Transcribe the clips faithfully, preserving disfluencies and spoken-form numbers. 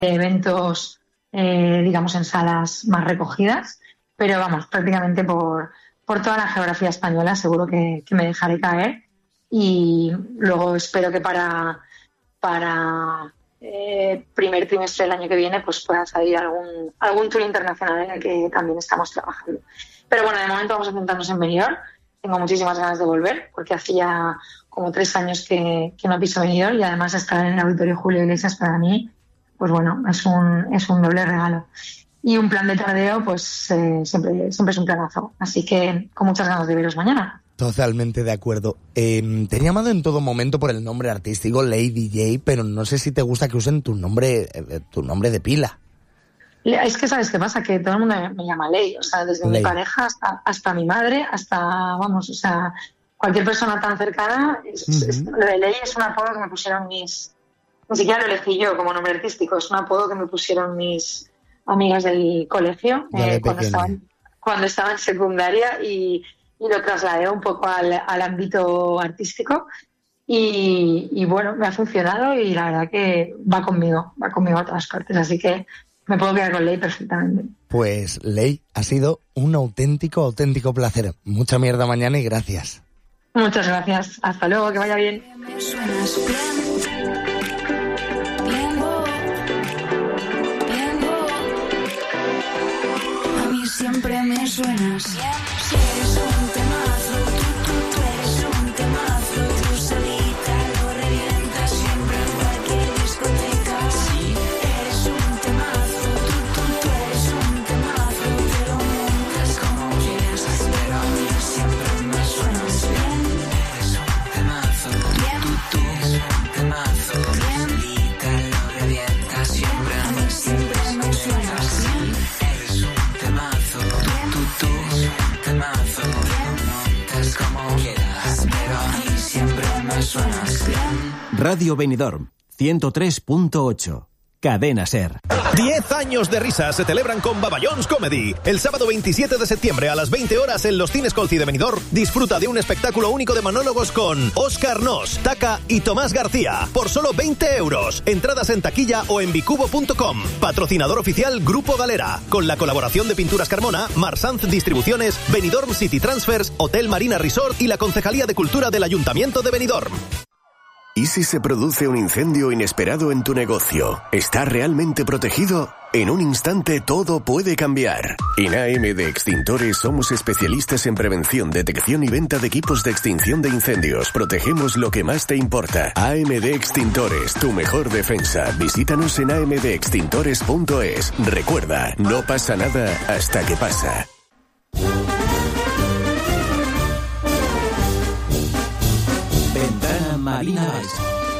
eventos, eh, digamos, en salas más recogidas, pero vamos, prácticamente por, por toda la geografía española seguro que, que me dejaré caer, y luego espero que para, para eh, primer trimestre del año que viene pues pueda salir algún, algún tour internacional en el que también estamos trabajando. Pero bueno, de momento vamos a centrarnos en Benidorm. Tengo muchísimas ganas de volver, porque hacía como tres años que, que no piso Benidorm, y además estar en el Auditorio Julio Iglesias para mí, pues bueno, es un, es un doble regalo. Y un plan de tardeo, pues eh, siempre, siempre es un planazo. Así que con muchas ganas de veros mañana. Totalmente de acuerdo. Eh, te he llamado en todo momento por el nombre artístico Lady J, pero no sé si te gusta que usen tu nombre, eh, tu nombre de pila. Es que, ¿sabes qué pasa? Que todo el mundo me llama Ley, o sea, desde Ley. Mi pareja hasta, hasta mi madre, hasta, vamos, o sea, cualquier persona tan cercana. Es, uh-huh. es, lo de Ley es un apodo que me pusieron mis, ni siquiera lo elegí yo como nombre artístico, es un apodo que me pusieron mis amigas del colegio eh, cuando, estaba, cuando estaba en secundaria, y, y lo trasladé un poco al, al ámbito artístico, y, y bueno, me ha funcionado, y la verdad que va conmigo, va conmigo a todas partes, así que me puedo quedar con Ley perfectamente. Pues, Ley, ha sido un auténtico, auténtico placer. Mucha mierda mañana y gracias. Muchas gracias. Hasta luego, que vaya bien. A mí siempre me suenas. Si eres un temazo, tú, tú, tú eres un temazo. Tú solita lo revientas siempre en cualquier discoteca. Sí, eres un temazo, tú, tú, tú eres un temazo. Te lo montas como quieras, pero a mí siempre me suenas bien. Eres un temazo, bien, tú, tú eres un temazo. Bien, solita lo revientas siempre, a mí siempre me suenas bien. Eres un temazo, tú, tú, tú temazo, montas como quieras, pero a mí siempre me suenas bien. Radio Benidorm, ciento tres punto ocho. Cadena Ser. diez años de risas se celebran con Babayons Comedy. El sábado veintisiete de septiembre a las veinte horas en los Cines Colci de Benidorm, disfruta de un espectáculo único de monólogos con Óscar Nos, Taka y Tomás García por solo veinte euros. Entradas en taquilla o en bicubo punto com. Patrocinador oficial Grupo Galera, con la colaboración de Pinturas Carmona, Marsanz Distribuciones, Benidorm City Transfers, Hotel Marina Resort y la Concejalía de Cultura del Ayuntamiento de Benidorm. ¿Y si se produce un incendio inesperado en tu negocio? ¿Está realmente protegido? En un instante todo puede cambiar. En A M D Extintores somos especialistas en prevención, detección y venta de equipos de extinción de incendios. Protegemos lo que más te importa. A M D Extintores, tu mejor defensa. Visítanos en a m d extintores punto es. Recuerda, no pasa nada hasta que pasa. Ventana Marina Baixa.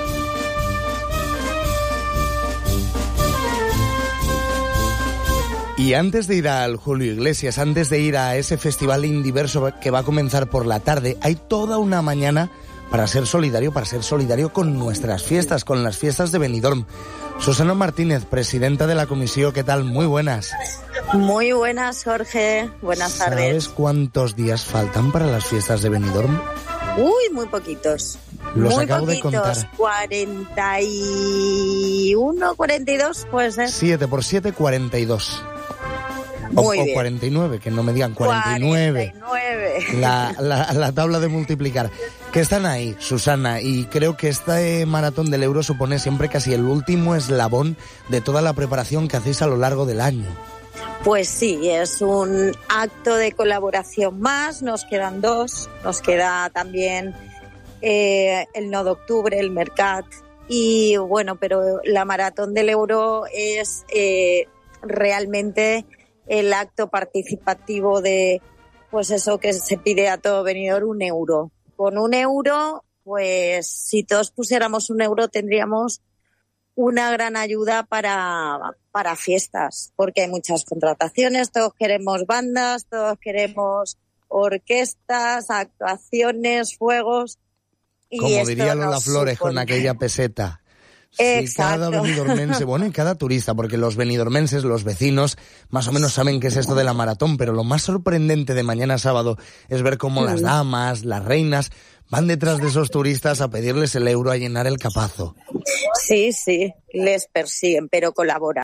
Y antes de ir al Julio Iglesias, antes de ir a ese festival Indiverso que va a comenzar por la tarde, hay toda una mañana para ser solidario, para ser solidario con nuestras fiestas, con las fiestas de Benidorm. Susana Martínez, presidenta de la comisión, ¿qué tal? Muy buenas. Muy buenas, Jorge. Buenas tardes. ¿Sabes cuántos días faltan para las fiestas de Benidorm? Uy, muy poquitos. Los muy acabo poquitos. de contar. cuarenta y uno, cuarenta y dos, puede ser. siete por siete, cuarenta y dos. Muy o, bien. o cuarenta y nueve, que no me digan cuarenta y nueve. cuarenta y nueve. La, la, la tabla de multiplicar. Que están ahí, Susana, y creo que este maratón del Euro supone siempre casi el último eslabón de toda la preparación que hacéis a lo largo del año. Pues sí, es un acto de colaboración más, nos quedan dos, nos queda también eh, el nueve de octubre, el Mercat, y bueno, pero la maratón del Euro es eh, realmente el acto participativo de, pues eso que se pide a todo Benidorm, un euro. Con un euro, pues si todos pusiéramos un euro tendríamos una gran ayuda para, para fiestas, porque hay muchas contrataciones, todos queremos bandas, todos queremos orquestas, actuaciones, fuegos. Y como diría Lola nos Flores supone... con aquella peseta, Sí, Exacto. cada benidormense, bueno, y cada turista, porque los benidormenses, los vecinos, más o menos saben qué es esto de la maratón, pero lo más sorprendente de mañana sábado es ver cómo las damas, las reinas, van detrás de esos turistas a pedirles el euro, a llenar el capazo. Sí, sí, les persiguen, pero colaboran.